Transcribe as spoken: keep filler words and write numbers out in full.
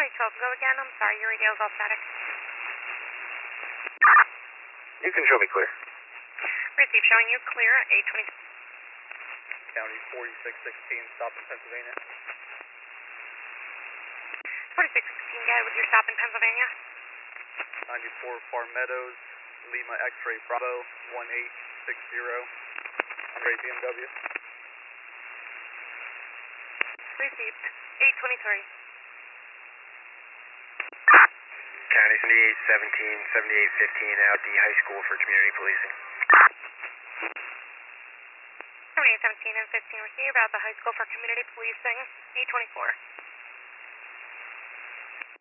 twenty twelve, go again. I'm sorry, your radio's all static. You can show me clear. Receive, showing you clear, eight twenty. County forty-six sixteen, stop in Pennsylvania. forty-six sixteen, go ahead with your stop in Pennsylvania. ninety-four Farm Meadows, Lima X-ray Bravo, one eight six zero, Andre B M W. Received, eight twenty-three. County seventy-eight seventeen, seventy-eight fifteen out the high school for community policing. seventy-eight seventeen and fifteen, receive out the high school for community policing, eight twenty-four.